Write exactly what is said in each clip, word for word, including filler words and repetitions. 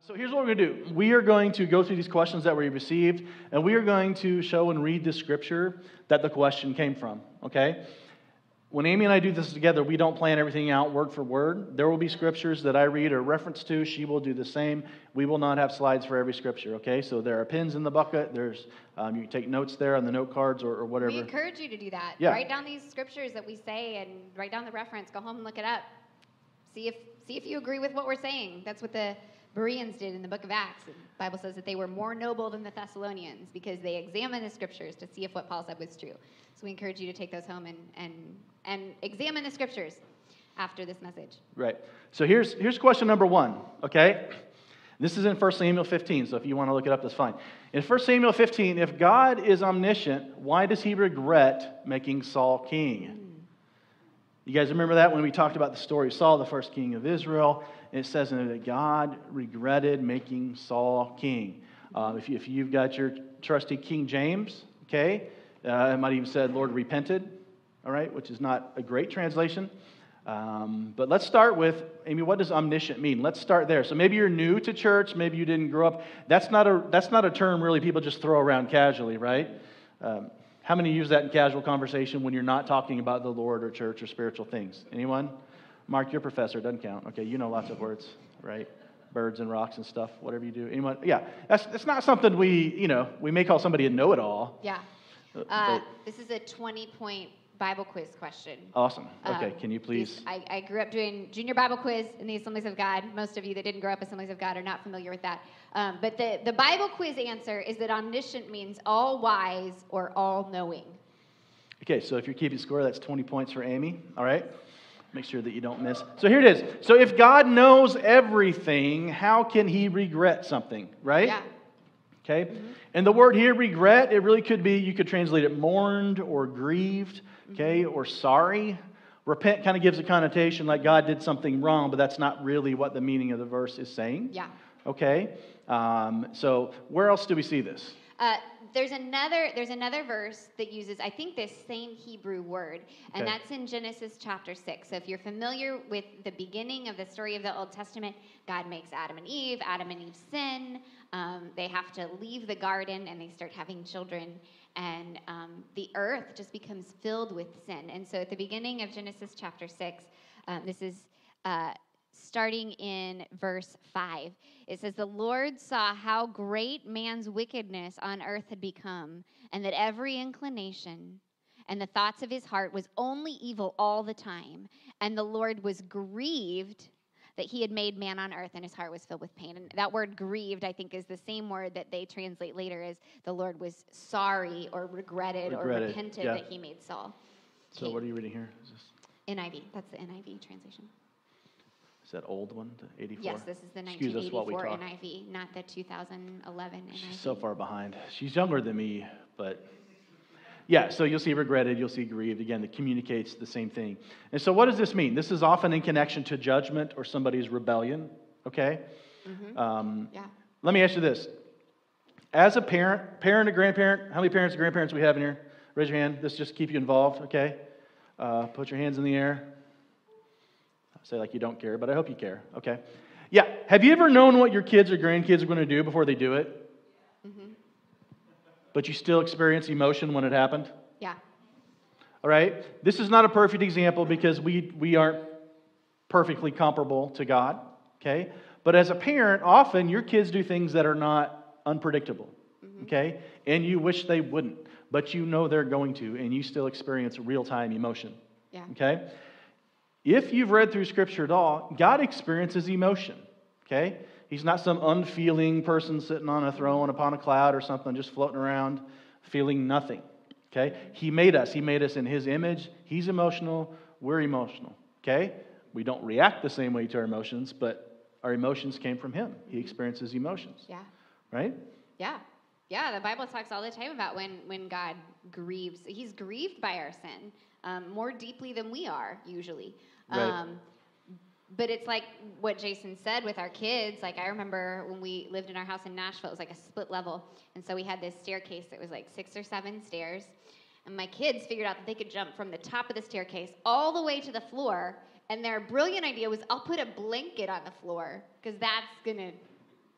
So here's what we're going to do. We are going to go through these questions that we received, and we are going to show and read the scripture that the question came from, okay? When Amy and I do this together, we don't plan everything out word for word. There will be scriptures that I read or reference to. She will do the same. We will not have slides for every scripture, okay? So there are pins in the bucket. There's um, you can take notes there on the note cards or, or whatever. We encourage you to do that. Yeah. Write down these scriptures that we say and write down the reference. Go home and look it up. See if see if you agree with what we're saying. That's what the Bereans did in the book of Acts. The Bible says that they were more noble than the Thessalonians because they examined the scriptures to see if what Paul said was true. So we encourage you to take those home and and, and examine the scriptures after this message. Right. So here's here's question number one, okay? This is in First Samuel fifteen, so if you want to look it up, that's fine. In First Samuel fifteen, if God is omniscient, why does he regret making Saul king? Mm. You guys remember that when we talked about the story of Saul, the first king of Israel? It says in it that God regretted making Saul king. Uh, if, you, if you've got your trusty King James, okay, uh, it might even said Lord repented, all right, which is not a great translation. Um, but let's start with, Amy, what does omniscient mean? Let's start there. So maybe you're new to church, maybe you didn't grow up. That's not a that's not a term really people just throw around casually, right? Um, how many use that in casual conversation when you're not talking about the Lord or church or spiritual things? Anyone? Mark, your professor, doesn't count. Okay, you know lots of words, right? Birds and rocks and stuff, whatever you do. Anyone? Yeah, that's that's not something we, you know, we may call somebody a know-it-all. Yeah. Uh, this is a twenty-point Bible quiz question. Awesome. Okay, Um, can you please? these- I, I grew up doing junior Bible quiz in the Assemblies of God. Most of you that didn't grow up Assemblies of God are not familiar with that. Um, but the, the Bible quiz answer is that omniscient means all wise or all knowing. Okay, so if you're keeping score, that's twenty points for Amy, all right? Make sure that you don't miss. So here it is. So if God knows everything, how can he regret something, right? Yeah. Okay? Mm-hmm. And the word here, regret, it really could be, you could translate it mourned or grieved, okay, or sorry. Repent kind of gives a connotation like God did something wrong, but that's not really what the meaning of the verse is saying. Yeah. Okay? Um, so where else do we see this? Uh, there's another there's another verse that uses, I think, this same Hebrew word, and Okay. that's in Genesis chapter six. So if you're familiar with the beginning of the story of the Old Testament, God makes Adam and Eve. Adam and Eve sin. Um, they have to leave the garden, and they start having children, and um, the earth just becomes filled with sin. And so at the beginning of Genesis chapter six, um, this is... Uh, starting in verse five, it says, "The Lord saw how great man's wickedness on earth had become, and that every inclination and the thoughts of his heart was only evil all the time. And the Lord was grieved that he had made man on earth, and his heart was filled with pain." And that word grieved, I think, is the same word that they translate later as the Lord was sorry or regretted, Regretted, or repented yeah. that he made Saul So king. what are you reading here? Is this N I V. That's the N I V translation. is that old one, the eighty-four? Yes, this is the Excuse nineteen us while we eighty-four talk. N I V, not the two thousand eleven N I V. She's so far behind. She's younger than me, but yeah, so you'll see regretted, you'll see grieved. Again, that communicates the same thing. And so what does this mean? This is often in connection to judgment or somebody's rebellion, okay? Mm-hmm. Um, Yeah. Let me ask you this. As a parent, parent or grandparent, how many parents and grandparents we have in here? Raise your hand. This just keep you involved, okay? Uh, put your hands in the air. Say like you don't care, but I hope you care, okay? Yeah, have you ever known what your kids or grandkids are going to do before they do it? Mm-hmm. But you still experience emotion when it happened? Yeah. All right? This is not a perfect example because we, we aren't perfectly comparable to God, okay? But as a parent, often your kids do things that are not unpredictable, Mm-hmm. okay? And you wish they wouldn't, but you know they're going to, and you still experience real-time emotion, Yeah. okay? If you've read through Scripture at all, God experiences emotion, okay? He's not some unfeeling person sitting on a throne upon a cloud or something, just floating around, feeling nothing, okay? He made us. He made us in His image. He's emotional. We're emotional, okay? We don't react the same way to our emotions, but our emotions came from Him. He experiences emotions, Yeah. right? Yeah. Yeah, the Bible talks all the time about when, when God grieves. He's grieved by our sin um, more deeply than we are, usually. Right. Um, but it's like what Jason said with our kids. Like, I remember when we lived in our house in Nashville, it was like a split level. And so we had this staircase that was like six or seven stairs. And my kids figured out that they could jump from the top of the staircase all the way to the floor. And their brilliant idea was, I'll put a blanket on the floor because that's going to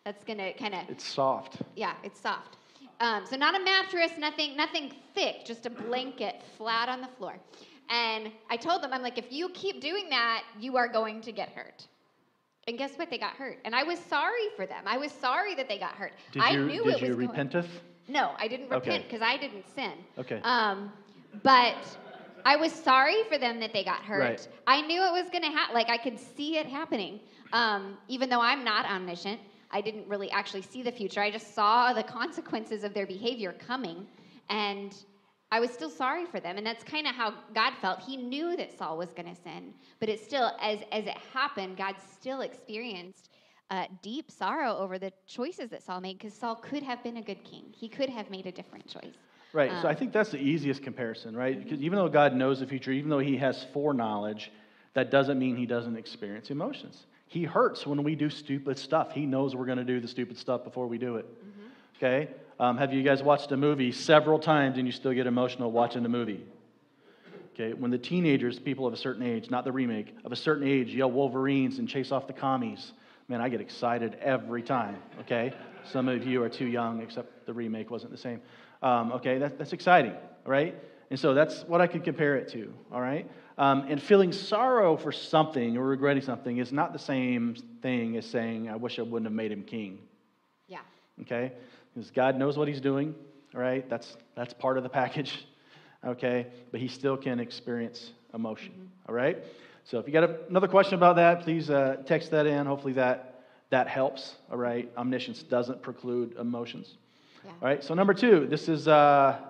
That's going to kind of, It's soft. yeah, it's soft. Um, so not a mattress, nothing, nothing thick, just a blanket flat on the floor. And I told them, I'm like, if you keep doing that, you are going to get hurt. And guess what? They got hurt. And I was sorry for them. I was sorry that they got hurt. Did I you, knew did it you was repenteth? Going... No, I didn't repent Okay. because I didn't sin. Okay. Um, but I was sorry for them that they got hurt. Right. I knew it was going to happen. Like, I could see it happening. Um, even though I'm not omniscient, I didn't really actually see the future. I just saw the consequences of their behavior coming. And I was still sorry for them, and that's kind of how God felt. He knew that Saul was going to sin, but it still, as as it happened, God still experienced uh, deep sorrow over the choices that Saul made, because Saul could have been a good king. He could have made a different choice. Right, Um, so I think that's the easiest comparison, right? Because even though God knows the future, even though he has foreknowledge, that doesn't mean he doesn't experience emotions. He hurts when we do stupid stuff. He knows we're going to do the stupid stuff before we do it, mm-hmm. okay? Um, have you guys watched a movie several times and you still get emotional watching the movie? Okay, when the teenagers, people of a certain age, not the remake, of a certain age, yell Wolverines and chase off the commies, man, I get excited every time, okay? Some of you are too young, except the remake wasn't the same. Um, okay, that, that's exciting, right? And so that's what I could compare it to, all right? Um, and feeling sorrow for something or regretting something is not the same thing as saying, I wish I wouldn't have made him king. Yeah. Okay? Because God knows what he's doing, all right? That's that's part of the package, okay? But he still can experience emotion, mm-hmm. all right? So if you got a, another question about that, please uh, text that in. Hopefully that that helps, all right? Omniscience doesn't preclude emotions. Yeah. All right, so number two, this is, uh,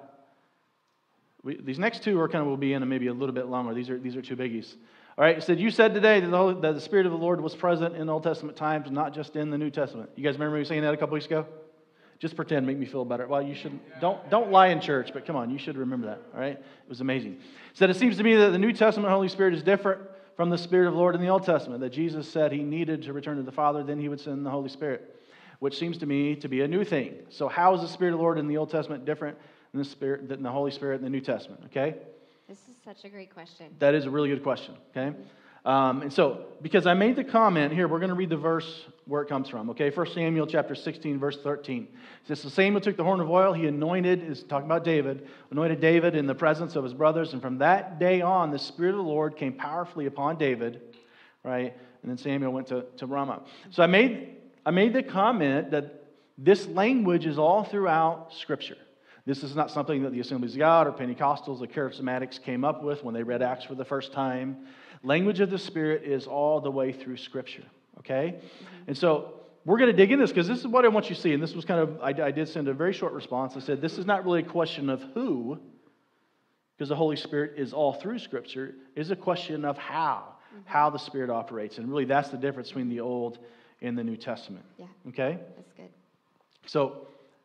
we, these next two are kind of will be in a, maybe a little bit longer. These are these are two biggies. All right, it said, you said today that the, Holy, that the Spirit of the Lord was present in Old Testament times, not just in the New Testament. You guys remember me saying that a couple weeks ago? Just pretend, make me feel better. Well, you should don't don't lie in church, but come on, you should remember that. All right, it was amazing. It said, it seems to me that the New Testament Holy Spirit is different from the Spirit of the Lord in the Old Testament. That Jesus said he needed to return to the Father, then he would send the Holy Spirit, which seems to me to be a new thing. So how is the Spirit of the Lord in the Old Testament different than the Spirit than the Holy Spirit in the New Testament? Okay, This is such a great question. that is a really good question. Okay. Um, and so, because I made the comment here, we're going to read the verse where it comes from. Okay, First Samuel chapter sixteen, verse thirteen. It says, so Samuel took the horn of oil, he anointed, is talking about David, anointed David in the presence of his brothers, and from that day on, the Spirit of the Lord came powerfully upon David, right? And then Samuel went to, to Ramah. So I made, I made the comment that this language is all throughout Scripture. This is not something that the Assemblies of God or Pentecostals or Charismatics came up with when they read Acts for the first time. Language of the Spirit is all the way through Scripture, okay? Mm-hmm. And so we're going to dig in this because this is what I want you to see. And this was kind of, I, I did send a very short response. I said, this is not really a question of who, because the Holy Spirit is all through Scripture. It is a question of how, mm-hmm. how the Spirit operates. And really that's the difference between the Old and the New Testament, yeah. okay? That's good. So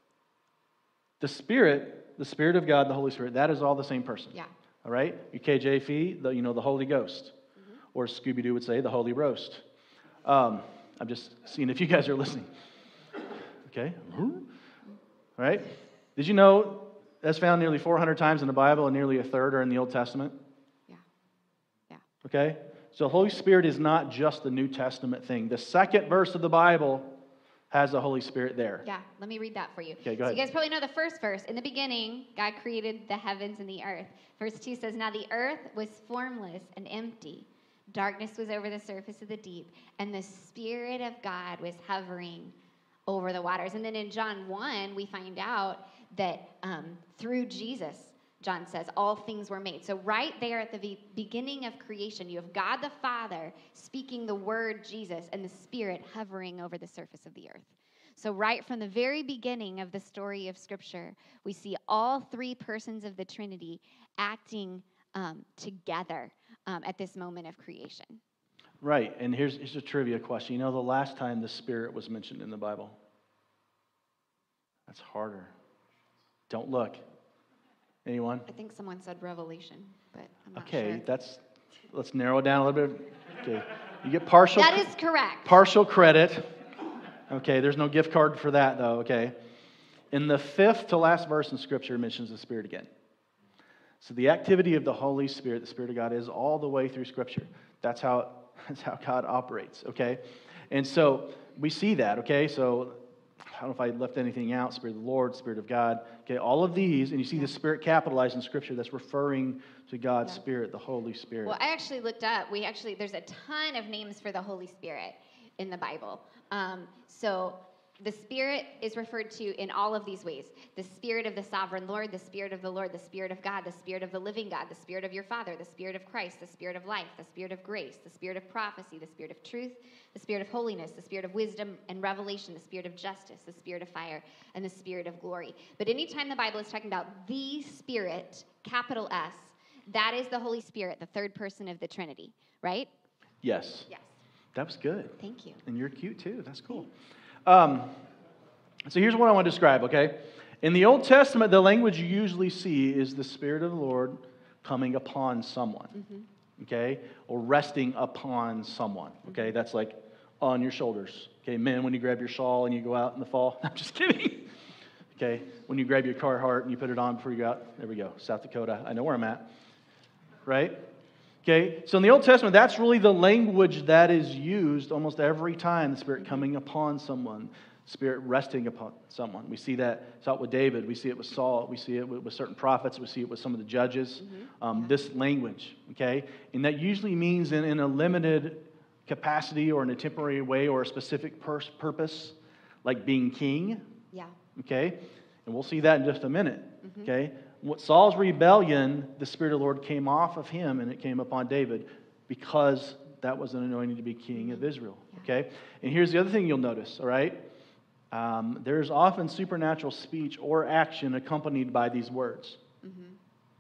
the Spirit, the Spirit of God, the Holy Spirit, that is all the same person. Yeah. All right? U K J F E, the, you know, the Holy Ghost. Mm-hmm. Or Scooby-Doo would say, the Holy Roast. Um, I'm just seeing if you guys are listening. Okay? All right? Did you know that's found nearly four hundred times in the Bible and nearly a third are in the Old Testament? Yeah. Yeah. Okay? So the Holy Spirit is not just the New Testament thing. The second verse of the Bible has the Holy Spirit there. Yeah, let me read that for you. Okay, go so ahead. you guys probably know the first verse. In the beginning, God created the heavens and the earth. Verse two says, now the earth was formless and empty. Darkness was over the surface of the deep, and the Spirit of God was hovering over the waters. And then in John one, we find out that um, through Jesus, John says, all things were made. So right there at the be- beginning of creation, you have God the Father speaking the word Jesus and the Spirit hovering over the surface of the earth. So right from the very beginning of the story of Scripture, we see all three persons of the Trinity acting um, together um, at this moment of creation. Right, and here's, here's a trivia question. You know the last time the Spirit was mentioned in the Bible? That's harder. Don't look. Anyone? I think someone said Revelation, but I'm not okay, sure. that's, let's narrow it down a little bit. Okay, you get partial. That is correct. Partial credit. Okay, there's no gift card for that though, okay. In the fifth to last verse in Scripture mentions the Spirit again. So the activity of the Holy Spirit, the Spirit of God, is all the way through Scripture. That's how, that's how God operates, okay. And so we see that, okay. So don't know if I left anything out, Spirit of the Lord, Spirit of God. Okay, all of these, and you see the Spirit capitalized in Scripture, that's referring to God's Yeah. Spirit, the Holy Spirit. Well, I actually looked up, we actually, there's a ton of names for the Holy Spirit in the Bible. Um, so the Spirit is referred to in all of these ways. The Spirit of the Sovereign Lord, the Spirit of the Lord, the Spirit of God, the Spirit of the living God, the Spirit of your Father, the Spirit of Christ, the Spirit of life, the Spirit of grace, the Spirit of prophecy, the Spirit of truth, the Spirit of holiness, the Spirit of wisdom and revelation, the Spirit of justice, the Spirit of fire, and the Spirit of glory. But anytime the Bible is talking about the Spirit, capital S, that is the Holy Spirit, the third person of the Trinity, right? Yes. Yes. That was good. Thank you. And you're cute too. That's cool. Um, so here's what I want to describe, okay? In the Old Testament, the language you usually see is the Spirit of the Lord coming upon someone, mm-hmm. okay? Or resting upon someone, okay? Mm-hmm. That's like on your shoulders. Okay, men, when you grab your shawl and you go out in the fall. I'm just kidding. Okay, when you grab your Carhartt and you put it on before you go out. There we go, South Dakota. I know where I'm at. Right? Okay, so in the Old Testament, that's really the language that is used almost every time, the Spirit coming upon someone, Spirit resting upon someone. We see that, saw it with David, we see it with Saul, we see it with, with certain prophets, we see it with some of the judges, mm-hmm. um, yeah. This language, okay? And that usually means in, in a limited capacity or in a temporary way or a specific pers- purpose, like being king, yeah. okay? And we'll see that in just a minute, mm-hmm. okay? What Saul's rebellion, the Spirit of the Lord came off of him and it came upon David because that was an anointing to be king of Israel. Yeah. Okay? And here's the other thing you'll notice, all right? Um, there's often supernatural speech or action accompanied by these words. Mm-hmm.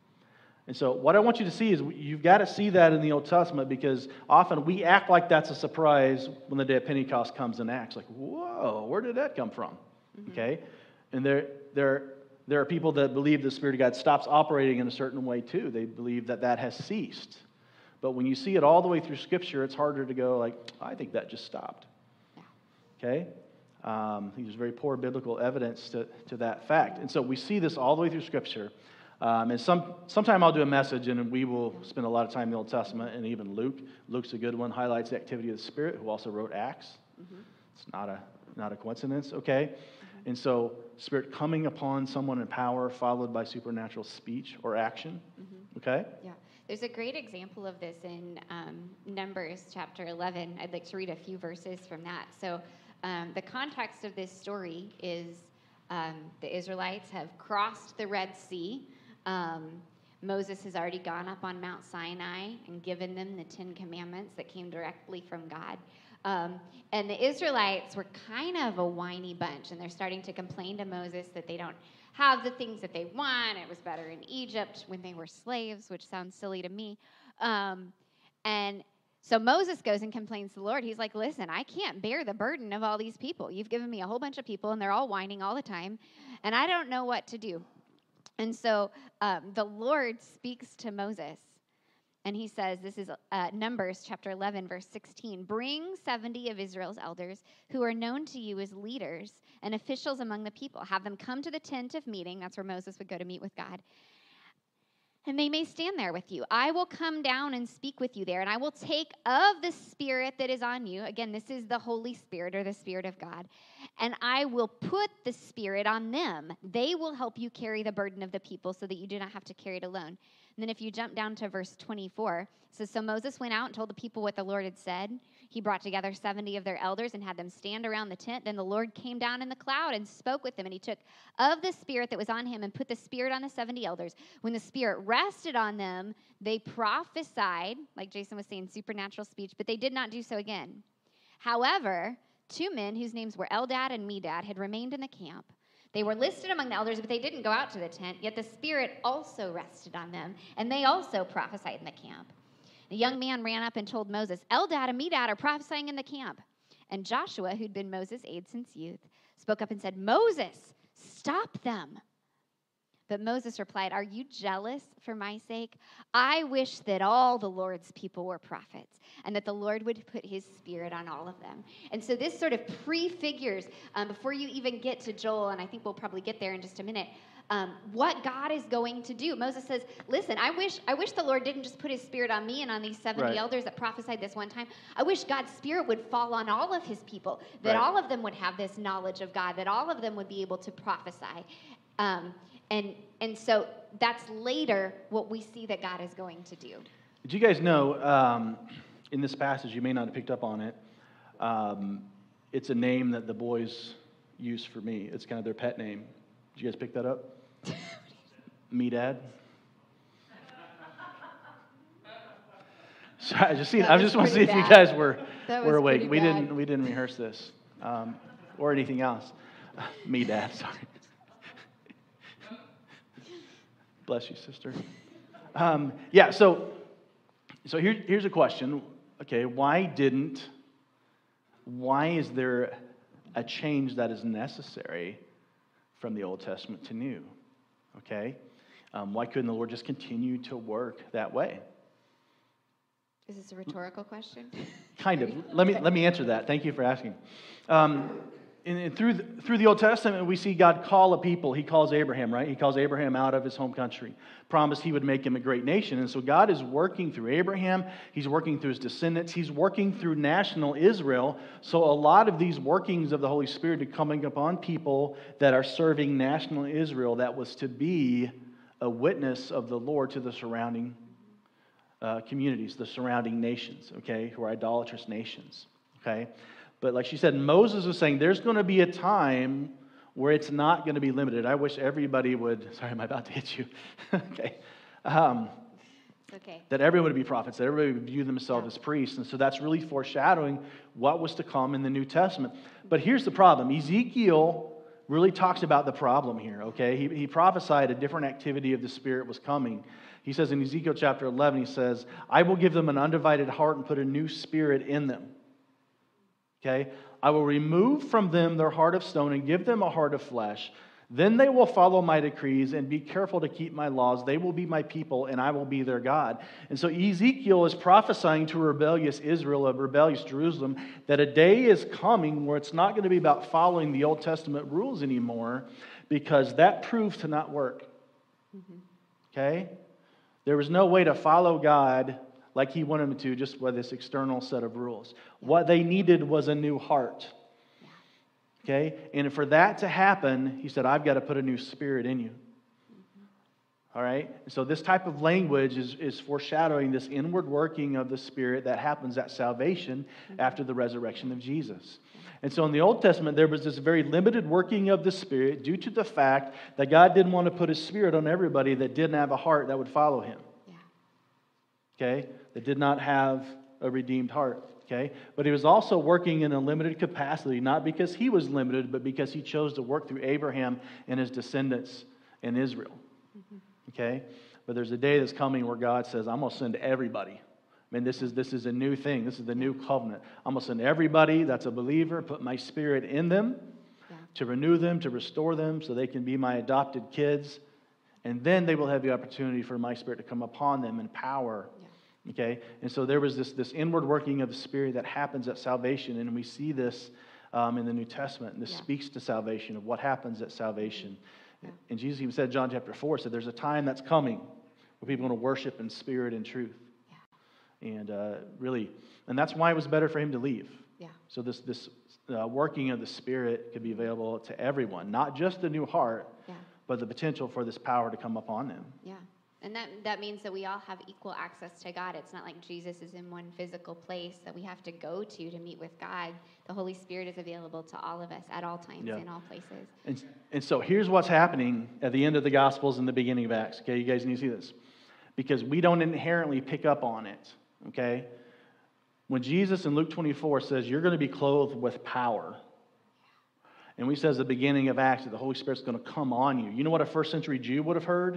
And so what I want you to see is you've got to see that in the Old Testament because often we act like that's a surprise when the day of Pentecost comes and acts like, whoa, where did that come from? Mm-hmm. Okay? And there, there There are people that believe the Spirit of God stops operating in a certain way too. They believe that that has ceased. But when you see it all the way through Scripture, it's harder to go like, I think that just stopped. Yeah. Okay? Um, I think there's very poor biblical evidence to, to that fact. And so we see this all the way through Scripture. Um, and some sometime I'll do a message and we will spend a lot of time in the Old Testament and even Luke. Luke's a good one, highlights the activity of the Spirit, who also wrote Acts. Mm-hmm. It's not a, not a coincidence, okay? And so, Spirit coming upon someone in power, followed by supernatural speech or action. Mm-hmm. Okay? Yeah. There's a great example of this in um, Numbers chapter eleven. I'd like to read a few verses from that. So, um, the context of this story is um, the Israelites have crossed the Red Sea. Um, Moses has already gone up on Mount Sinai and given them the Ten Commandments that came directly from God. Um, and the Israelites were kind of a whiny bunch, and they're starting to complain to Moses that they don't have the things that they want. It was better in Egypt when they were slaves, which sounds silly to me. Um, and so Moses goes and complains to the Lord. He's like, listen, I can't bear the burden of all these people. You've given me a whole bunch of people, and they're all whining all the time, and I don't know what to do. And so um, the Lord speaks to Moses. And he says, this is uh, Numbers chapter eleven, verse sixteen. Bring seventy of Israel's elders who are known to you as leaders and officials among the people. Have them come to the tent of meeting. That's where Moses would go to meet with God. And they may stand there with you. I will come down and speak with you there, and I will take of the Spirit that is on you. Again, this is the Holy Spirit or the Spirit of God. And I will put the Spirit on them. They will help you carry the burden of the people so that you do not have to carry it alone. And then if you jump down to verse twenty-four, it says, so Moses went out and told the people what the Lord had said. He brought together seventy of their elders and had them stand around the tent. Then the Lord came down in the cloud and spoke with them. And he took of the Spirit that was on him and put the Spirit on the seventy elders. When the Spirit rested on them, they prophesied, like Jason was saying, supernatural speech, but they did not do so again. However, two men whose names were Eldad and Medad had remained in the camp. They were listed among the elders, but they didn't go out to the tent, yet the Spirit also rested on them, and they also prophesied in the camp. A young man ran up and told Moses, Eldad and Medad are prophesying in the camp. And Joshua, who'd been Moses' aide since youth, spoke up and said, Moses, stop them. But Moses replied, "Are you jealous for my sake? I wish that all the Lord's people were prophets, and that the Lord would put his spirit on all of them." And so this sort of prefigures, um, before you even get to Joel, and I think we'll probably get there in just a minute, um, what God is going to do. Moses says, listen, I wish I wish the Lord didn't just put his spirit on me and on these seventy Right. elders that prophesied this one time. I wish God's spirit would fall on all of his people, that Right. all of them would have this knowledge of God, that all of them would be able to prophesy. Um, and and so that's later what we see that God is going to do. Did you guys know, um, in this passage, you may not have picked up on it, um, it's a name that the boys use for me. It's kind of their pet name. Did you guys pick that up? Me, Dad? So I just see. That I was just want to see pretty if you bad. guys were That were was awake. pretty We bad. didn't. We didn't rehearse this, um, or anything else. Me, Dad. Sorry. Bless you, sister. Um, yeah. So, so here, here's a question. Okay, why didn't? Why is there a change that is necessary from the Old Testament to New? Okay, um, why couldn't the Lord just continue to work that way? Is this a rhetorical question? Kind of. Let me let me answer that. Thank you for asking. Um, and, and through the, through the Old Testament, we see God call a people. He calls Abraham, right? He calls Abraham out of his home country. Promised he would make him a great nation. And so God is working through Abraham. He's working through his descendants. He's working through national Israel. So a lot of these workings of the Holy Spirit are coming upon people that are serving national Israel. That was to be a witness of the Lord to the surrounding Uh, communities, the surrounding nations, okay, who are idolatrous nations, okay? But like she said, Moses was saying there's going to be a time where it's not going to be limited. I wish everybody would, sorry, am I about to hit you? okay. Um, Okay. that everyone would be prophets, that everybody would view themselves as priests. And so that's really foreshadowing what was to come in the New Testament. But here's the problem. Ezekiel really talks about the problem here, okay? He, he prophesied a different activity of the Spirit was coming. He says in Ezekiel chapter eleven, he says, I will give them an undivided heart and put a new spirit in them. Okay? I will remove from them their heart of stone and give them a heart of flesh. Then they will follow my decrees and be careful to keep my laws. They will be my people and I will be their God. And so Ezekiel is prophesying to rebellious Israel, a rebellious Jerusalem, that a day is coming where it's not going to be about following the Old Testament rules anymore, because that proved to not work. Mm-hmm. Okay? There was no way to follow God like he wanted them to, just with this external set of rules. What they needed was a new heart. Okay? And for that to happen, he said, I've got to put a new spirit in you. Mm-hmm. All right? So this type of language is, is foreshadowing this inward working of the Spirit that happens at salvation mm-hmm. after the resurrection of Jesus. And so in the Old Testament, there was this very limited working of the Spirit due to the fact that God didn't want to put His Spirit on everybody that didn't have a heart that would follow Him. Yeah. Okay? That did not have a redeemed heart. Okay? But He was also working in a limited capacity, not because He was limited, but because He chose to work through Abraham and his descendants in Israel. Mm-hmm. Okay? But there's a day that's coming where God says, I'm going to send everybody. I mean, this is this is a new thing. This is the new covenant. I'm going to send everybody that's a believer, put my Spirit in them yeah. to renew them, to restore them so they can be my adopted kids. And then they will have the opportunity for my Spirit to come upon them in power. Yeah. Okay? And so there was this, this inward working of the Spirit that happens at salvation. And we see this um, in the New Testament. And this yeah. speaks to salvation, of what happens at salvation. Yeah. And Jesus even said, John chapter four, said there's a time that's coming where people are going to worship in spirit and truth. And uh, really, and that's why it was better for him to leave. Yeah. So this this uh, working of the Spirit could be available to everyone, not just the new heart, yeah. but the potential for this power to come upon them. Yeah, and that that means that we all have equal access to God. It's not like Jesus is in one physical place that we have to go to to meet with God. The Holy Spirit is available to all of us at all times, yeah. in all places. And, and so here's what's happening at the end of the Gospels and the beginning of Acts. Okay, you guys need to see this. Because we don't inherently pick up on it. Okay? When Jesus in Luke twenty-four says, you're going to be clothed with power. And we says at the beginning of Acts that the Holy Spirit's going to come on you. You know what a first century Jew would have heard?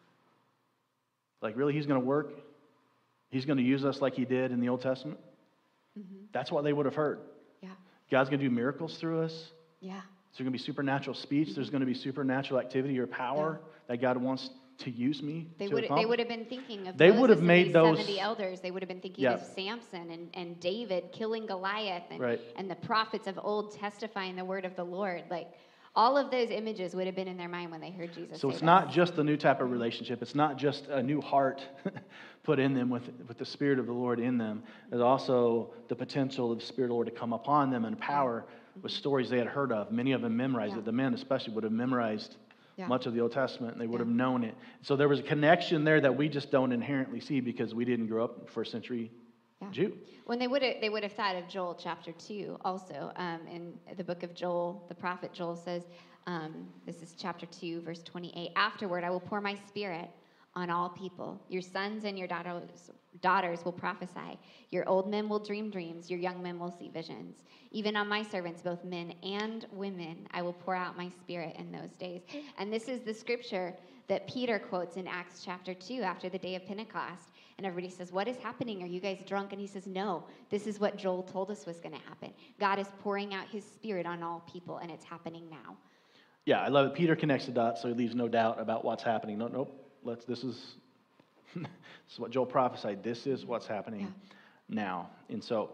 Like, really, He's going to work? He's going to use us like He did in the Old Testament? Mm-hmm. That's what they would have heard. Yeah. God's going to do miracles through us? Yeah. There's going to be supernatural speech. There's going to be supernatural activity or power that God wants to use me They to would they accomplish. would have been thinking of They Moses would have and made these those- seventy elders. They would have been thinking Yeah. of Samson and, and David killing Goliath and, Right. and the prophets of old testifying the word of the Lord. Like all of those images would have been in their mind when they heard Jesus So say it's this. not just the new type of relationship. It's not just a new heart put in them with, with the Spirit of the Lord in them. There's also the potential of the Spirit of the Lord to come upon them in power with stories they had heard of. Many of them memorized Yeah. it. The men especially would have memorized Yeah. much of the Old Testament, and they would Yeah. have known it. So there was a connection there that we just don't inherently see because we didn't grow up first century Yeah. Jew. When they would have, they would have thought of Joel chapter two also. Um, in the book of Joel, the prophet Joel says, um, this is chapter two, verse twenty-eight. Afterward, I will pour my spirit on all people. Your sons and your daughters, daughters will prophesy. Your old men will dream dreams. Your young men will see visions. Even on my servants, both men and women, I will pour out my spirit in those days. And this is the scripture that Peter quotes in Acts chapter two after the day of Pentecost. And everybody says, what is happening? Are you guys drunk? And he says, no, this is what Joel told us was going to happen. God is pouring out his spirit on all people, and it's happening now. Yeah, I love it. Peter connects the dots, so he leaves no doubt about what's happening. No, nope. Let's. This is this is what Joel prophesied. This is what's happening Yeah. now. And so,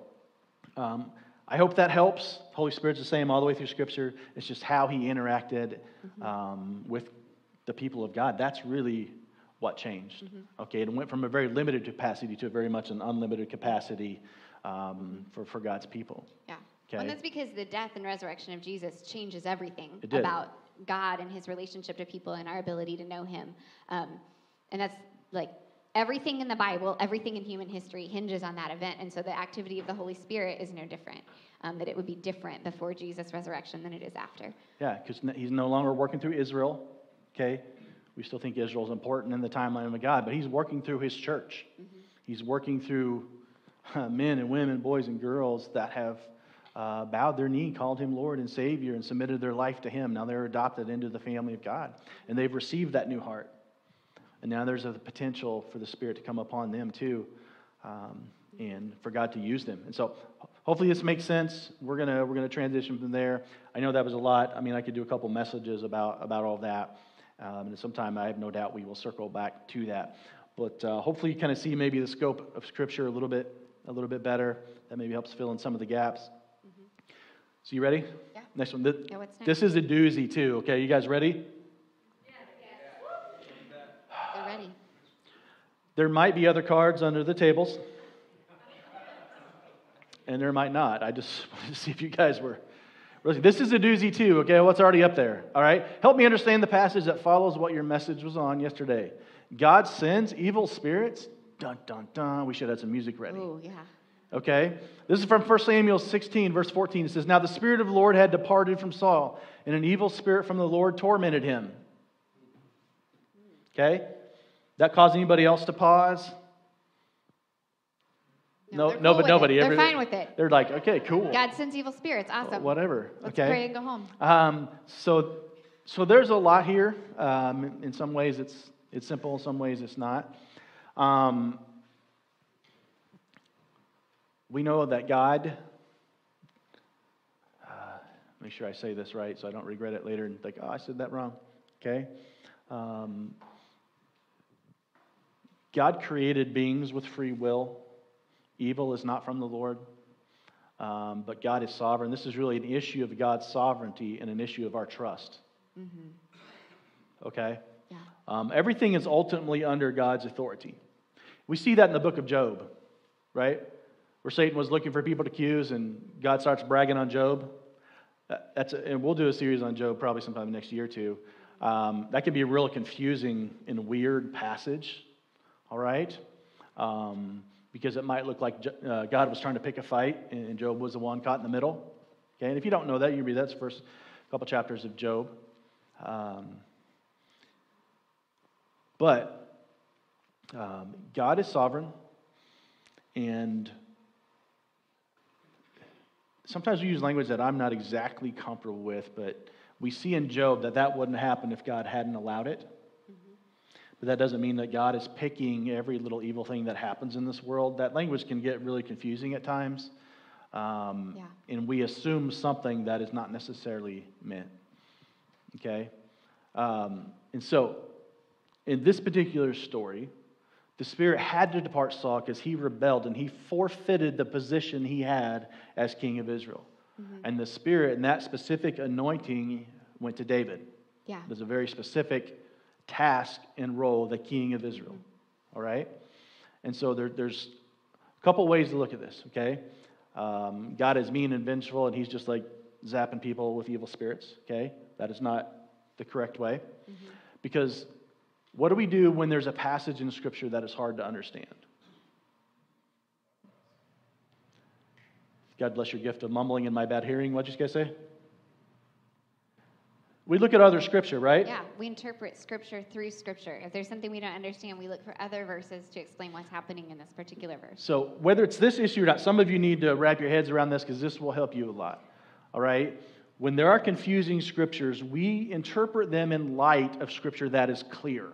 um, I hope that helps. Holy Spirit's the same all the way through Scripture. It's just how he interacted um, with the people of God. That's really what changed. Okay, it went from a very limited capacity to very much an unlimited capacity um, for for God's people. Yeah. Okay. And that's because the death and resurrection of Jesus changes everything It did. about God and his relationship to people and our ability to know him. Um, and that's like everything in the Bible, everything in human history hinges on that event. And so the activity of the Holy Spirit is no different. Um, that it would be different before Jesus' resurrection than it is after. Yeah, because he's no longer working through Israel, okay? We still think Israel is important in the timeline of God, but he's working through his church. Mm-hmm. He's working through uh, men and women, boys and girls that have uh, bowed their knee, called him Lord and Savior, and submitted their life to him. Now they're adopted into the family of God, and they've received that new heart. And now there's a potential for the Spirit to come upon them too, um, and for God to use them. And so hopefully this makes sense. We're gonna we're gonna transition from there. I know that was a lot. I mean, I could do a couple messages about about all that. Um, and sometime I have no doubt we will circle back to that. But uh, hopefully you kind of see maybe the scope of Scripture a little bit a little bit better. That maybe helps fill in some of the gaps. Mm-hmm. So you ready? Yeah. Next one. This, Yeah, what's next? this is a doozy too. Okay, you guys ready? They're ready. There might be other cards under the tables. And there might not. I just wanted to see if you guys were. This is a doozy too, okay? What's already up there, all right? Help me understand the passage that follows what your message was on yesterday. God sends evil spirits. Dun, dun, dun. We should have some music ready. Oh, yeah. Okay? This is from First Samuel sixteen, verse fourteen. It says, Now the Spirit of the Lord had departed from Saul, and an evil spirit from the Lord tormented him. Okay? That caused anybody else to pause? No, they're no, cool but with nobody. it. They're Every- fine with it. They're like, okay, cool. God sends evil spirits. Awesome. Whatever. Let's okay. pray and go home. Um, so, so there's a lot here. Um, in some ways, it's it's simple. In some ways, it's not. Um, we know that God. Uh, make sure I say this right, so I don't regret it later and think, oh, I said that wrong. Okay. Um, God created beings with free will. Evil is not from the Lord. Um, but God is sovereign. This is really an issue of God's sovereignty and an issue of our trust. Mm-hmm. Okay? Yeah. Um, everything is ultimately under God's authority. We see that in the book of Job, right? Where Satan was looking for people to accuse and God starts bragging on Job. That- That's a, and we'll do a series on Job probably sometime next year or two. Um, that can be a real confusing and weird passage, all right? Um, because it might look like uh, God was trying to pick a fight and Job was the one caught in the middle. Okay, and if you don't know that, you read that's the first couple chapters of Job. Um, but um, God is sovereign, and sometimes we use language that I'm not exactly comfortable with, but we see in Job that that wouldn't happen if God hadn't allowed it. But that doesn't mean that God is picking every little evil thing that happens in this world. That language can get really confusing at times. Um, Yeah. And we assume something that is not necessarily meant. Okay? Um, and so, in this particular story, the Spirit had to depart Saul because he rebelled and he forfeited the position he had as king of Israel. Mm-hmm. And the Spirit and that specific anointing went to David. Yeah. There's a very specific task and role, the king of Israel. Mm-hmm. All right? And so there, there's a couple ways to look at this, okay? Um, God is mean and vengeful, and he's just like zapping people with evil spirits, okay? That is not the correct way. Mm-hmm. Because what do we do when there's a passage in Scripture that is hard to understand? God bless your gift of mumbling and my bad hearing. What'd you guys say? We look at other Scripture, right? Yeah, we interpret Scripture through Scripture. If there's something we don't understand, we look for other verses to explain what's happening in this particular verse. So whether it's this issue or not, some of you need to wrap your heads around this because this will help you a lot. All right? When there are confusing Scriptures, we interpret them in light of Scripture that is clear.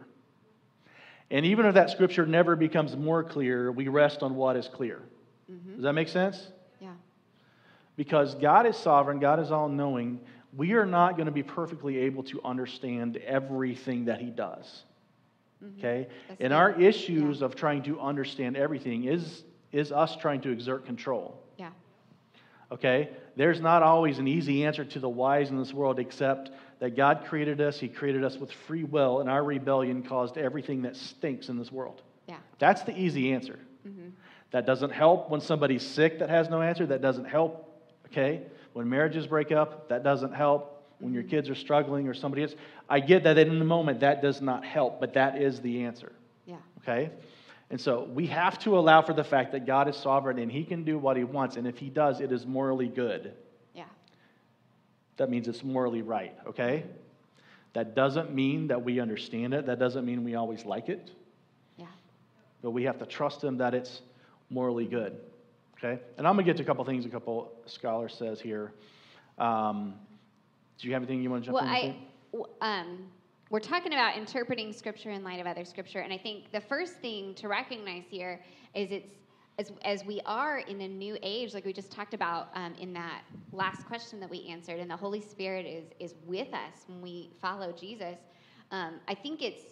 And even if that Scripture never becomes more clear, we rest on what is clear. Mm-hmm. Does that make sense? Yeah. Because God is sovereign, God is all-knowing. We are not going to be perfectly able to understand everything that He does. Mm-hmm. Okay? That's and good. Our issues yeah. of trying to understand everything is, is us trying to exert control. Yeah. Okay? There's not always an easy answer to the whys in this world except that God created us, He created us with free will, and our rebellion caused everything that stinks in this world. Yeah. That's the easy answer. Mm-hmm. That doesn't help when somebody's sick that has no answer. That doesn't help, okay? When marriages break up, that doesn't help. When mm-hmm. your kids are struggling or somebody else. I get that in the moment that does not help, but that is the answer. Yeah. Okay? And so we have to allow for the fact that God is sovereign and He can do what He wants. And if He does, it is morally good. Yeah. That means it's morally right, okay? That doesn't mean that we understand it. That doesn't mean we always like it. Yeah. But we have to trust Him that it's morally good, okay? And I'm going to get to a couple things a couple scholars says here. Um, do you have anything you want to jump well, into? Well, I, um, we're talking about interpreting Scripture in light of other Scripture, and I think the first thing to recognize here is it's As, as we are in a new age, like we just talked about um, in that last question that we answered, and the Holy Spirit is is with us when we follow Jesus, um, I think it's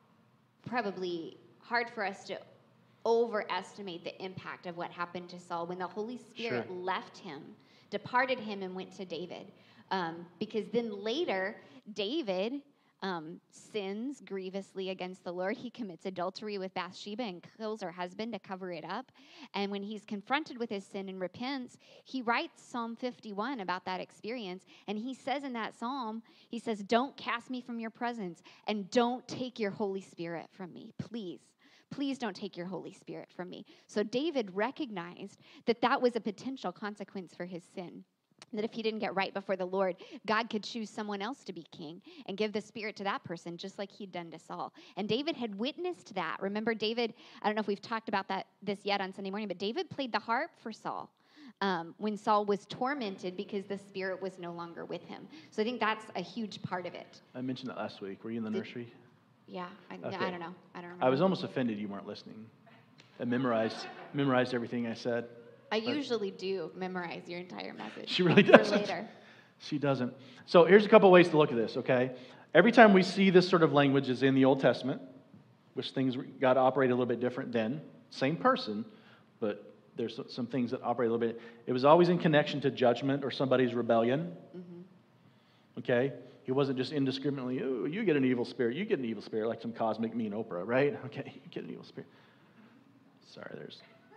probably hard for us to overestimate the impact of what happened to Saul when the Holy Spirit sure. left him, departed him, and went to David. Um, because then later, David Um, sins grievously against the Lord. He commits adultery with Bathsheba and kills her husband to cover it up. And when he's confronted with his sin and repents, he writes Psalm fifty-one about that experience. And he says in that psalm, he says, "Don't cast me from your presence and don't take your Holy Spirit from me, please. Please don't take your Holy Spirit from me." So David recognized that that was a potential consequence for his sin. That if he didn't get right before the Lord, God could choose someone else to be king and give the Spirit to that person, just like he'd done to Saul. And David had witnessed that. Remember, David, I don't know if we've talked about that this yet on Sunday morning, but David played the harp for Saul um, when Saul was tormented because the Spirit was no longer with him. So I think that's a huge part of it. I mentioned that last week. Were you in the Did, nursery? Yeah, I, okay. I don't know. I don't remember. I was almost offended you weren't listening. I memorized memorized everything I said. I usually do memorize your entire message. She really doesn't. For later. She doesn't. So here's a couple ways to look at this, okay? Every time we see this sort of language is in the Old Testament, which things got to operate a little bit different then. Same person, but there's some things that operate a little bit. It was always in connection to judgment or somebody's rebellion. Mm-hmm. Okay? It wasn't just indiscriminately, oh, you get an evil spirit, you get an evil spirit, like some cosmic mean Oprah, right? Okay, you get an evil spirit. Sorry, there's...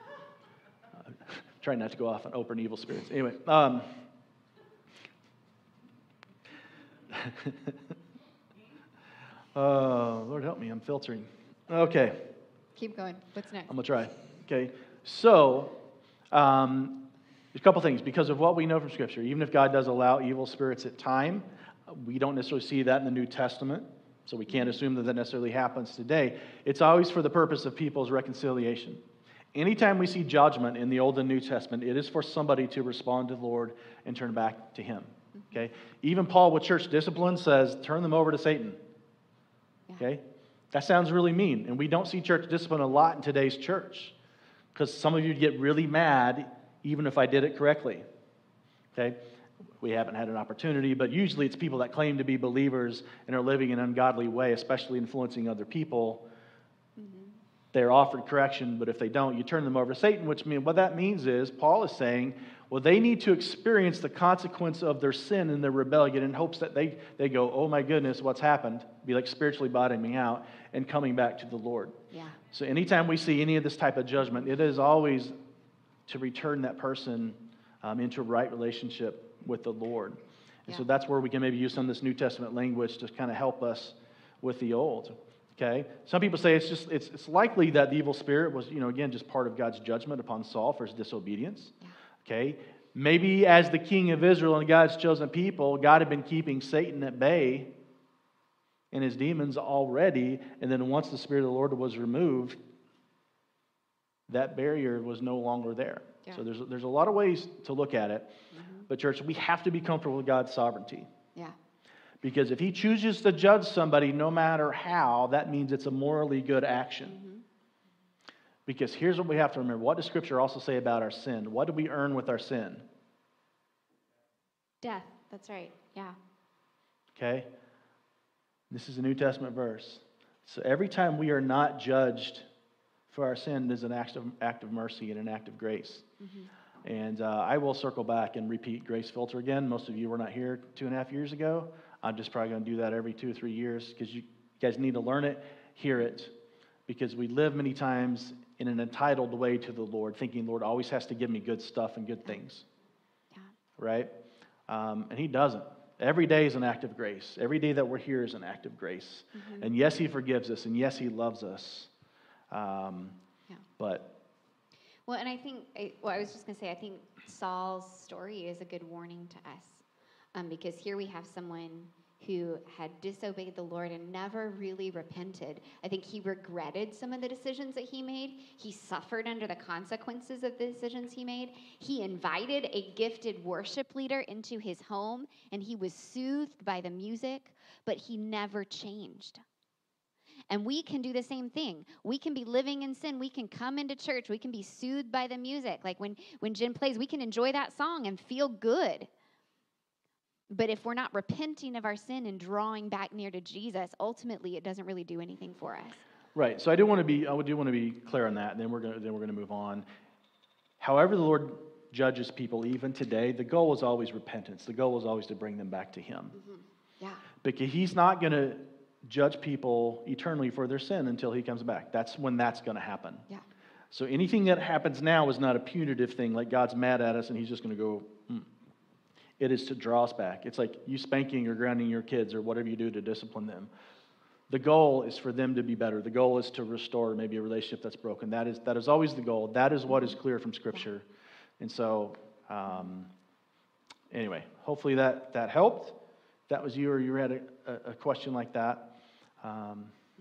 Uh, trying not to go off on Oprah and evil spirits. Anyway. Um, oh, Lord help me, I'm filtering. Okay. Keep going. What's next? I'm going to try. Okay. So, um, there's a couple things. Because of what we know from Scripture, even if God does allow evil spirits at time, we don't necessarily see that in the New Testament, so we can't assume that that necessarily happens today. It's always for the purpose of people's reconciliation. Anytime we see judgment in the Old and New Testament, it is for somebody to respond to the Lord and turn back to Him. Okay? Even Paul with church discipline says, turn them over to Satan. Okay? That sounds really mean, and we don't see church discipline a lot in today's church because some of you get really mad even if I did it correctly. Okay? We haven't had an opportunity, but usually it's people that claim to be believers and are living in an ungodly way, especially influencing other people. Mm-hmm. They're offered correction, but if they don't, you turn them over to Satan, which means what that means is, Paul is saying, well, they need to experience the consequence of their sin and their rebellion in hopes that they, they go, oh my goodness, what's happened? Be like spiritually bottoming out and coming back to the Lord. Yeah. So anytime we see any of this type of judgment, it is always to return that person um, into a right relationship with the Lord. And Yeah. so that's where we can maybe use some of this New Testament language to kind of help us with the Old. Okay? Some people say it's just it's it's likely that the evil spirit was, you know, again, just part of God's judgment upon Saul for his disobedience. Yeah. Okay? Maybe as the king of Israel and God's chosen people, God had been keeping Satan at bay and his demons already, and then once the Spirit of the Lord was removed, that barrier was no longer there. Yeah. So there's there's a lot of ways to look at it. Mm-hmm. But church, we have to be comfortable with God's sovereignty. Yeah. Because if he chooses to judge somebody no matter how, that means it's a morally good action. Mm-hmm. Because here's what we have to remember. What does Scripture also say about our sin? What do we earn with our sin? Death. That's right. Yeah. Okay? This is a New Testament verse. So every time we are not judged for our sin, it is an act of, act of mercy and an act of grace. Mm-hmm. And uh, I will circle back and repeat Grace Filter again. Most of you were not here two and a half years ago. I'm just probably going to do that every two or three years because you guys need to learn it, hear it, because we live many times in an entitled way to the Lord, thinking Lord always has to give me good stuff and good things. Yeah. Right? Um, and he doesn't. Every day is an act of grace. Every day that we're here is an act of grace. Mm-hmm. And yes, he forgives us, and yes, he loves us. Um, yeah. But... Well, and I think, well, I was just going to say, I think Saul's story is a good warning to us. Um, because here we have someone who had disobeyed the Lord and never really repented. I think he regretted some of the decisions that he made. He suffered under the consequences of the decisions he made. He invited a gifted worship leader into his home, and he was soothed by the music, but he never changed. And we can do the same thing. We can be living in sin. We can come into church. We can be soothed by the music. Like when, when Jen plays, we can enjoy that song and feel good. But if we're not repenting of our sin and drawing back near to Jesus, ultimately it doesn't really do anything for us. Right. So I do want to be I do want to be clear on that, and then we're going to, then we're going to move on. However the Lord judges people even today, the goal is always repentance. The goal is always to bring them back to him. Mm-hmm. Yeah. Because he's not going to judge people eternally for their sin until he comes back. That's when that's going to happen. Yeah. So anything that happens now is not a punitive thing, like God's mad at us and he's just going to go, hmm. It is to draw us back. It's like you spanking or grounding your kids or whatever you do to discipline them. The goal is for them to be better. The goal is to restore maybe a relationship that's broken. That is that is always the goal. That is what is clear from Scripture. And so, um, anyway, hopefully that, that helped. If that was you or you had a, a, a question like that. Um,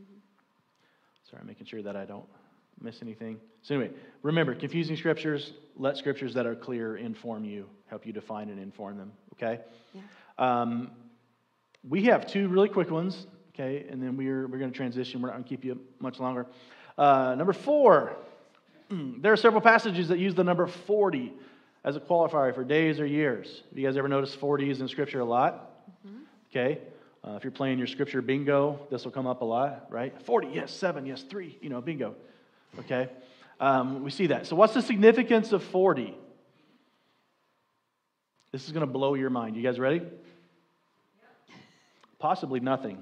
sorry, I'm making sure that I don't miss anything. So anyway, remember, confusing Scriptures, let Scriptures that are clear inform you, help you define and inform them, okay? Yeah. Um, we have two really quick ones, okay, and then we're, we're going to transition. We're not going to keep you much longer. Uh, number four, there are several passages that use the number forty as a qualifier for days or years. Have you guys ever noticed forties in Scripture a lot? Mm-hmm. Okay. Uh, if you're playing your Scripture bingo, this will come up a lot, right? forty, yes, seven, yes, three, you know, bingo. Okay? Um, we see that. So what's the significance of forty? This is going to blow your mind. You guys ready? Possibly nothing.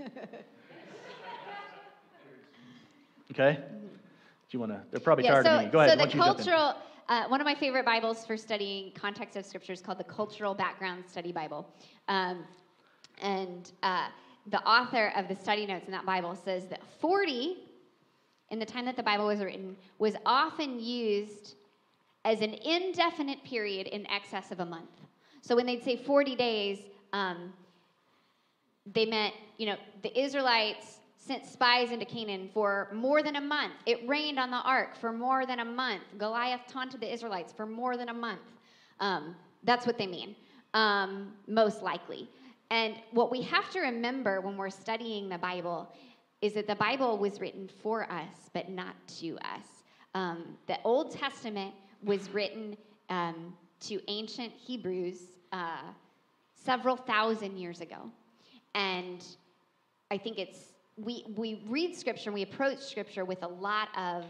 Okay? Do you want to? They're probably yeah, tired so, of me. Go ahead. So the cultural, uh, one of my favorite Bibles for studying context of Scripture is called the Cultural Background Study Bible. Um, and uh, the author of the study notes in that Bible says that forty, in the time that the Bible was written, was often used as an indefinite period in excess of a month. So when they'd say forty days, um, they meant, you know, the Israelites sent spies into Canaan for more than a month. It rained on the ark for more than a month. Goliath taunted the Israelites for more than a month. Um, that's what they mean, um, most likely. And what we have to remember when we're studying the Bible is that the Bible was written for us, but not to us. Um, the Old Testament was written um, to ancient Hebrews uh, several thousand years ago. And I think it's, we, we read Scripture, and we approach Scripture with a lot of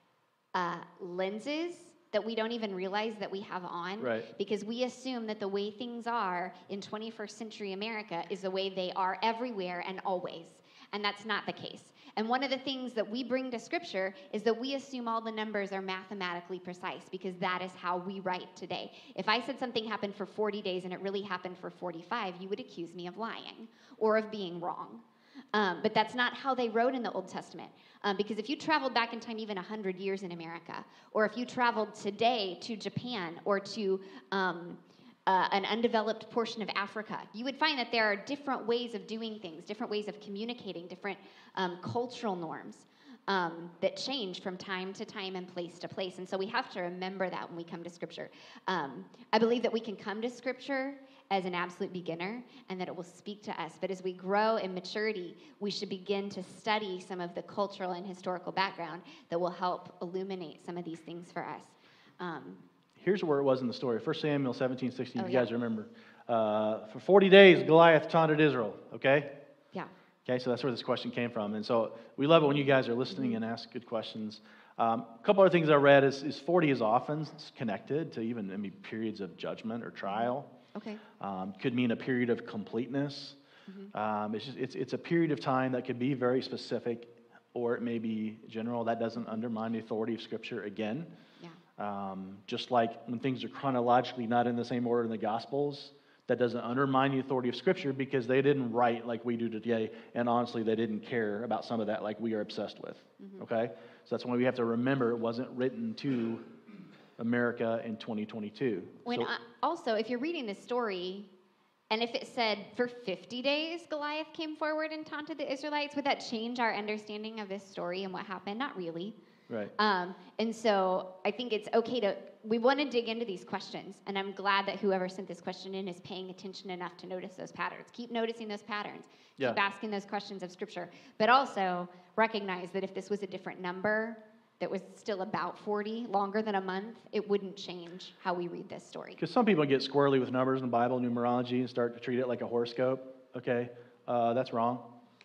uh, lenses that we don't even realize that we have on. Right. Because we assume that the way things are in twenty-first century America is the way they are everywhere and always. And that's not the case. And one of the things that we bring to Scripture is that we assume all the numbers are mathematically precise, because that is how we write today. If I said something happened for forty days and it really happened for forty-five, you would accuse me of lying or of being wrong. Um, but that's not how they wrote in the Old Testament. Um, because if you traveled back in time even one hundred years in America, or if you traveled today to Japan or to um, uh, an undeveloped portion of Africa, you would find that there are different ways of doing things, different ways of communicating, different um, cultural norms um, that change from time to time and place to place. And so we have to remember that when we come to Scripture. Um, I believe that we can come to Scripture as an absolute beginner, and that it will speak to us. But as we grow in maturity, we should begin to study some of the cultural and historical background that will help illuminate some of these things for us. Um, Here's where it was in the story. First Samuel seventeen, sixteen, Oh, if you yeah. guys remember. Uh, for forty days, Goliath taunted Israel, okay? yeah. Okay, so that's where this question came from. And so we love it when you guys are listening and ask good questions. Um, a couple other things I read is, is forty is often connected to even I mean, periods of judgment or trial. Okay. Um, could mean a period of completeness. Mm-hmm. Um, it's, just, it's, it's a period of time that could be very specific, or it may be general. That doesn't undermine the authority of Scripture again. Yeah. Um, just like when things are chronologically not in the same order in the Gospels, that doesn't undermine the authority of Scripture, because they didn't write like we do today, and honestly, they didn't care about some of that like we are obsessed with. Mm-hmm. Okay? So that's why we have to remember it wasn't written to America in twenty twenty-two. When So- I, also, if you're reading this story, and if it said for fifty days Goliath came forward and taunted the Israelites, would that change our understanding of this story and what happened? Not really. Right. Um, and so I think it's okay to, we want to dig into these questions, and I'm glad that whoever sent this question in is paying attention enough to notice those patterns. Keep noticing those patterns. Yeah. Keep asking those questions of Scripture. But also recognize that if this was a different number that was still about forty, longer than a month, it wouldn't change how we read this story. Because some people get squirrely with numbers in the Bible, numerology, and start to treat it like a horoscope. Okay, uh, that's wrong.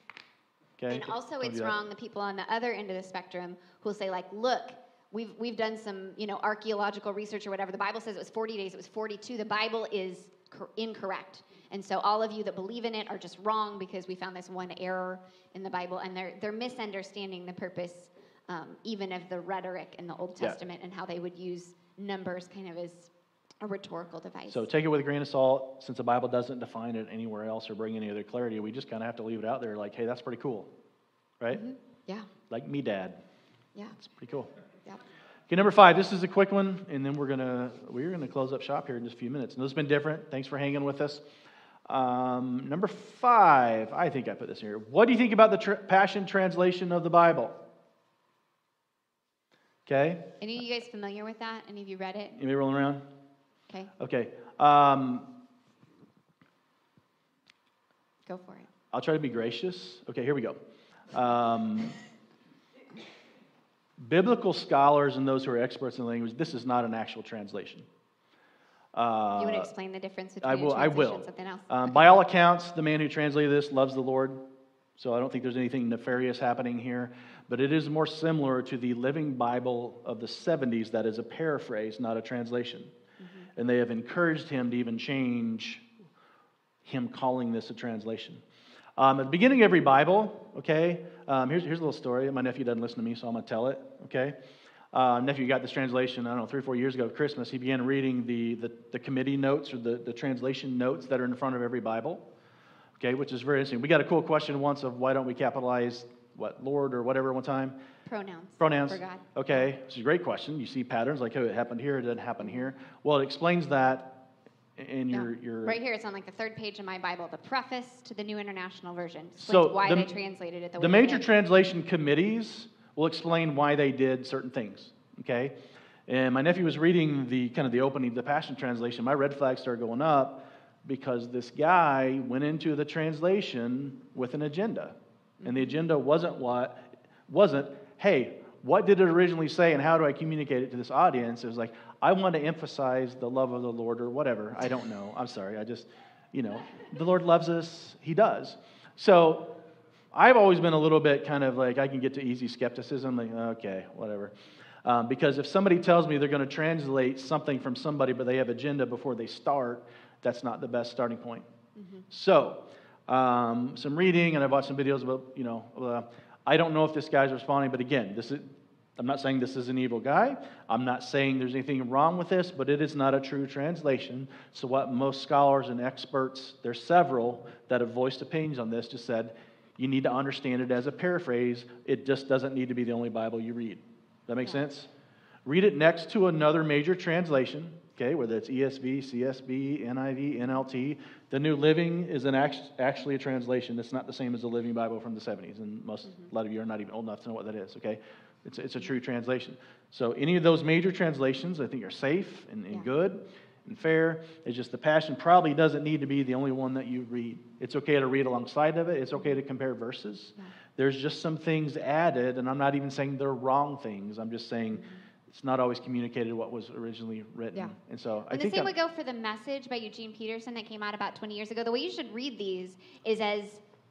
Okay. And also Don't it's do that. wrong the people on the other end of the spectrum who'll say, like, look, we've we've done some, you know, archaeological research or whatever. The Bible says it was forty days, it was forty-two. The Bible is cor- incorrect. And so all of you that believe in it are just wrong because we found this one error in the Bible, and they're they're misunderstanding the purpose um, even of the rhetoric in the Old Yeah. Testament and how they would use numbers kind of as a rhetorical device. So take it with a grain of salt. Since the Bible doesn't define it anywhere else or bring any other clarity, we just kind of have to leave it out there like, hey, that's pretty cool. Right? Mhm. Yeah, Like me, Dad. yeah, It's pretty cool. yeah. Okay, number five. This is a quick one, and then we're gonna we're gonna close up shop here in just a few minutes. And this has been different. Thanks for hanging with us. Um, number five. I think I put this here. What do you think about the tr- Passion Translation of the Bible? Okay. Any of you guys familiar with that? Any of you read it? Anybody rolling around? Okay, Okay. Um, go for it. I'll try to be gracious. Okay, here we go. Um, biblical scholars and those who are experts in the language, this is not an actual translation. Uh, you want to explain the difference between I will. a I translation will. and something else? Um, Okay. By all accounts, the man who translated this loves the Lord, so I don't think there's anything nefarious happening here. But it is more similar to the Living Bible of the seventies that is a paraphrase, not a translation. Mm-hmm. And they have encouraged him to even change him calling this a translation. Um, at the beginning of every Bible, okay, um, here's, here's a little story. My nephew doesn't listen to me, so I'm going to tell it, okay? Uh, nephew got this translation, I don't know, three or four years ago at Christmas. He began reading the, the, the committee notes or the, the translation notes that are in front of every Bible, okay, which is very interesting. We got a cool question once of why don't we capitalize, what, Lord or whatever one time? Pronouns. Pronouns. For God. Okay, it's a great question. You see patterns like, oh, it happened here, it didn't happen here. Well, it explains that in your... Yeah. your Right here, it's on like the third page of my Bible, the preface to the New International Version. Explains So why the- they translated it the way The they major did. translation committees will explain why they did certain things, okay? And my nephew was reading the kind of the opening, the Passion Translation. My red flag started going up because this guy went into the translation with an agenda. And the agenda wasn't what, wasn't, hey, what did it originally say and how do I communicate it to this audience? It was like, I want to emphasize the love of the Lord or whatever. I don't know. I'm sorry. I just, you know, the Lord loves us. He does. So I've always been a little bit kind of like, I can get to easy skepticism, like, okay, whatever. Um, because if somebody tells me they're going to translate something from somebody, but they have agenda before they start, that's not the best starting point. Mm-hmm. So, um, some reading, and I've watched some videos about, you know, uh, I don't know if this guy's responding, but again, this is, I'm not saying this is an evil guy. I'm not saying there's anything wrong with this, but it is not a true translation. So what most scholars and experts, there's several that have voiced opinions on this, just said, you need to understand it as a paraphrase. It just doesn't need to be the only Bible you read. Does that make yeah. sense? Read it next to another major translation, okay, whether it's E S V, C S B, N I V, N L T. The New Living is an act- actually a translation that's not the same as the Living Bible from the seventies, and most, mm-hmm. a lot of you are not even old enough to know what that is, okay? It's, it's a true translation. So any of those major translations, I think, are safe and, and yeah. good and fair. It's just the Passion probably doesn't need to be the only one that you read. It's okay to read alongside of it. It's okay to compare verses. Yeah. There's just some things added, and I'm not even saying they're wrong things. I'm just saying mm-hmm. it's not always communicated what was originally written. Yeah. And so I and think the same I'm, would go for The Message by Eugene Peterson that came out about twenty years ago. The way you should read these is as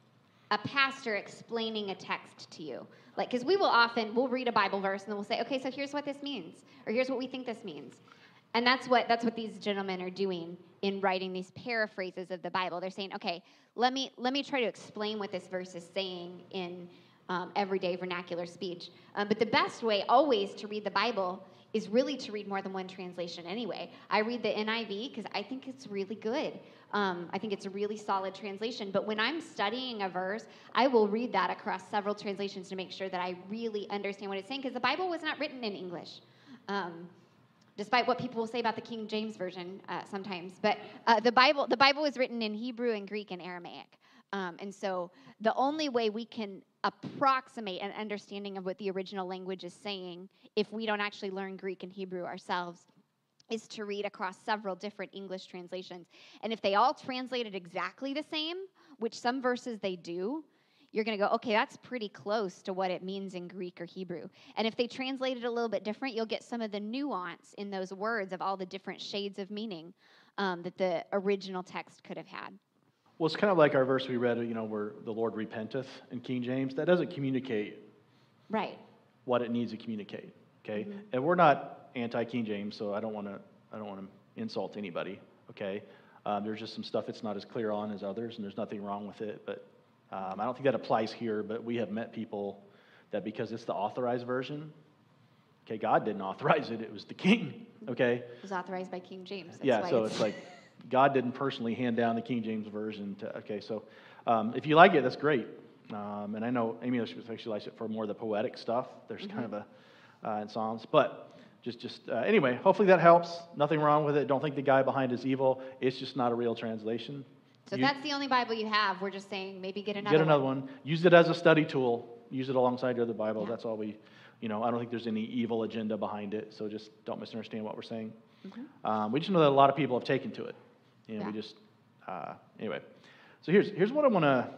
a pastor explaining a text to you. Like, because we will often, we'll read a Bible verse and then we'll say, okay, so here's what this means, or here's what we think this means. And that's what that's what these gentlemen are doing in writing these paraphrases of the Bible. They're saying, okay, let me let me try to explain what this verse is saying in um, everyday vernacular speech. Um, but the best way always to read the Bible is really to read more than one translation anyway. I read the N I V because I think it's really good. Um, I think it's a really solid translation. But when I'm studying a verse, I will read that across several translations to make sure that I really understand what it's saying, because the Bible was not written in English, um, despite what people will say about the King James Version uh, sometimes. But uh, the Bible, the Bible was written in Hebrew and Greek and Aramaic. Um, and so the only way we can approximate an understanding of what the original language is saying, if we don't actually learn Greek and Hebrew ourselves, is to read across several different English translations. And if they all translated exactly the same, which some verses they do, you're going to go, okay, that's pretty close to what it means in Greek or Hebrew. And if they translate it a little bit different, you'll get some of the nuance in those words of all the different shades of meaning um, that the original text could have had. Well, it's kind of like our verse we read, you know, where the Lord repenteth in King James. That doesn't communicate right what it needs to communicate, okay? Mm-hmm. And we're not anti-King James, so I don't want to I don't want to insult anybody, okay? Um, there's just some stuff it's not as clear on as others, and there's nothing wrong with it, but um, I don't think that applies here, but we have met people that because it's the authorized version, okay, God didn't authorize it, it was the king, okay? It was authorized by King James. That's yeah, why so it's, it's like God didn't personally hand down the King James version to, okay, so um, if you like it, that's great. Um, and I know Amy actually likes it for more of the poetic stuff. There's mm-hmm. kind of a, uh, in Psalms, but just, just uh, anyway, hopefully that helps. Nothing wrong with it. Don't think the guy behind is evil. It's just not a real translation. So you, if that's the only Bible you have, we're just saying maybe get another Get another one. one. Use it as a study tool. Use it alongside your other Bible. Yeah. That's all we, you know, I don't think there's any evil agenda behind it, so just don't misunderstand what we're saying. Mm-hmm. Um, we just know that a lot of people have taken to it. You know, yeah. we just, uh, anyway. So here's here's what I want to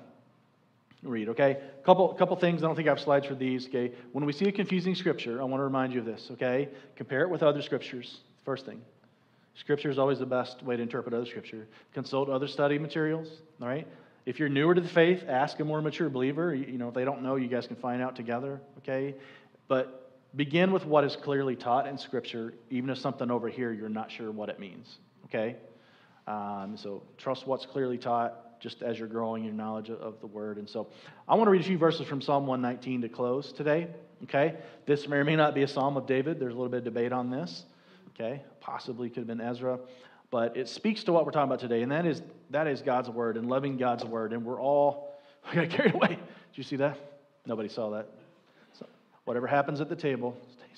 read, okay? Couple couple things. I don't think I have slides for these, okay? When we see a confusing scripture, I want to remind you of this, okay? Compare it with other scriptures. First thing. Scripture is always the best way to interpret other scripture. Consult other study materials, all right? If you're newer to the faith, ask a more mature believer. You know, if they don't know, you guys can find out together, okay? But begin with what is clearly taught in Scripture, even if something over here you're not sure what it means, okay? Um, so trust what's clearly taught just as you're growing your knowledge of the Word. And so I want to read a few verses from Psalm one nineteen to close today, okay? This may or may not be a Psalm of David. There's a little bit of debate on this, okay? Possibly could have been Ezra. But it speaks to what we're talking about today, and that is that is God's Word and loving God's Word. And we're all, I got carried away. Did you see that? Nobody saw that. So whatever happens at the table,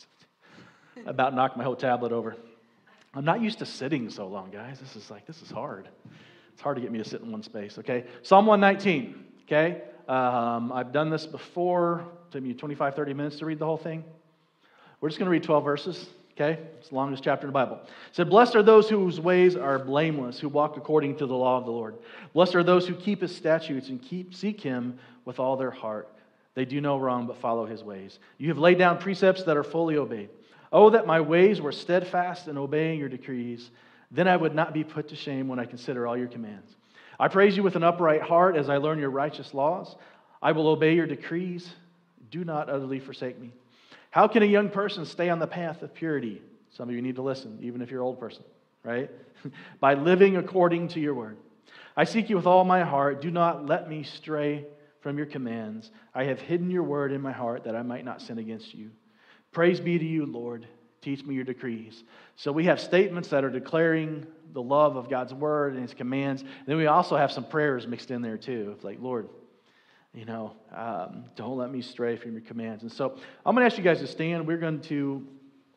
I about knocked my whole tablet over. I'm not used to sitting so long, guys. This is like, this is hard. It's hard to get me to sit in one space, okay? Psalm one nineteen, okay? Um, I've done this before. It took me twenty-five, thirty minutes to read the whole thing. We're just going to read twelve verses. Okay, it's the longest chapter in the Bible. It said, blessed are those whose ways are blameless, who walk according to the law of the Lord. Blessed are those who keep his statutes and keep seek him with all their heart. They do no wrong but follow his ways. You have laid down precepts that are fully obeyed. Oh, that my ways were steadfast in obeying your decrees. Then I would not be put to shame when I consider all your commands. I praise you with an upright heart as I learn your righteous laws. I will obey your decrees. Do not utterly forsake me. How can a young person stay on the path of purity? Some of you need to listen, even if you're an old person, right? By living according to your word. I seek you with all my heart. Do not let me stray from your commands. I have hidden your word in my heart that I might not sin against you. Praise be to you, Lord. Teach me your decrees. So we have statements that are declaring the love of God's word and his commands. And then we also have some prayers mixed in there too. It's like, Lord, you know, um, don't let me stray from your commands. And so I'm going to ask you guys to stand. We're going to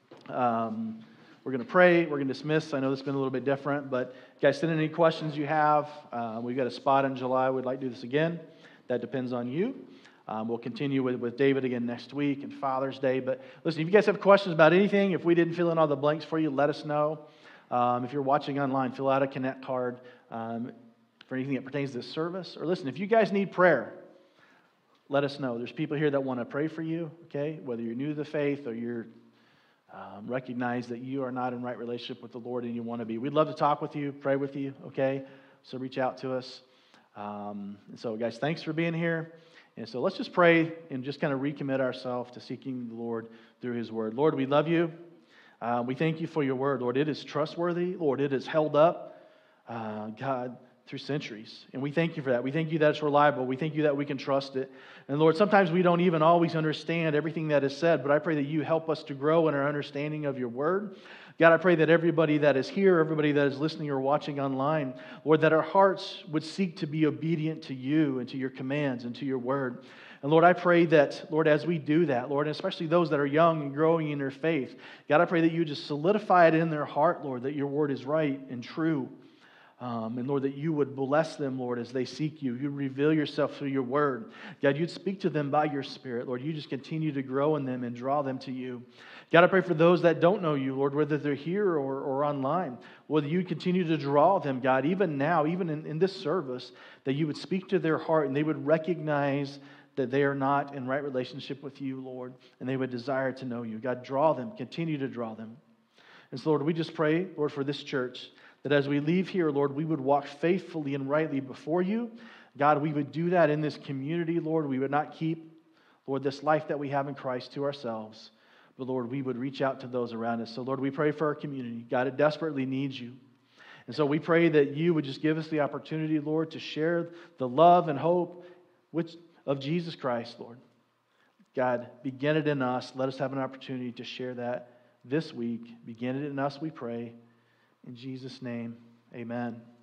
um, we're going to pray. We're going to dismiss. I know this has been a little bit different, but guys, send in any questions you have. Uh, we've got a spot in July. We'd like to do this again. That depends on you. Um, we'll continue with, with David again next week and Father's Day. But listen, if you guys have questions about anything, if we didn't fill in all the blanks for you, let us know. Um, if you're watching online, fill out a Connect card um, for anything that pertains to this service. Or listen, if you guys need prayer, let us know. There's people here that want to pray for you, okay? Whether you're new to the faith or you're um, recognize that you are not in right relationship with the Lord and you want to be. We'd love to talk with you, pray with you, okay? So reach out to us. Um, and so, guys, thanks for being here. And so let's just pray and just kind of recommit ourselves to seeking the Lord through his word. Lord, we love you. Uh, we thank you for your word. Lord, it is trustworthy. Lord, it is held up, uh, God, through centuries. And we thank you for that. We thank you that it's reliable. We thank you that we can trust it. And Lord, sometimes we don't even always understand everything that is said, but I pray that you help us to grow in our understanding of your word. God, I pray that everybody that is here, everybody that is listening or watching online, Lord, that our hearts would seek to be obedient to you and to your commands and to your word. And Lord, I pray that, Lord, as we do that, Lord, and especially those that are young and growing in their faith, God, I pray that you just solidify it in their heart, Lord, that your word is right and true. Um, and Lord, that you would bless them, Lord, as they seek you. You'd reveal yourself through your word. God, you'd speak to them by your spirit. Lord, you just continue to grow in them and draw them to you. God, I pray for those that don't know you, Lord, whether they're here or, or online, whether you continue to draw them, God, even now, even in, in this service, that you would speak to their heart and they would recognize that they are not in right relationship with you, Lord, and they would desire to know you. God, draw them, continue to draw them. And so, Lord, we just pray, Lord, for this church, that as we leave here, Lord, we would walk faithfully and rightly before you. God, we would do that in this community, Lord. We would not keep, Lord, this life that we have in Christ to ourselves. But, Lord, we would reach out to those around us. So, Lord, we pray for our community. God, it desperately needs you. And so we pray that you would just give us the opportunity, Lord, to share the love and hope which, of Jesus Christ, Lord. God, begin it in us. Let us have an opportunity to share that this week. Begin it in us, we pray. In Jesus' name, amen.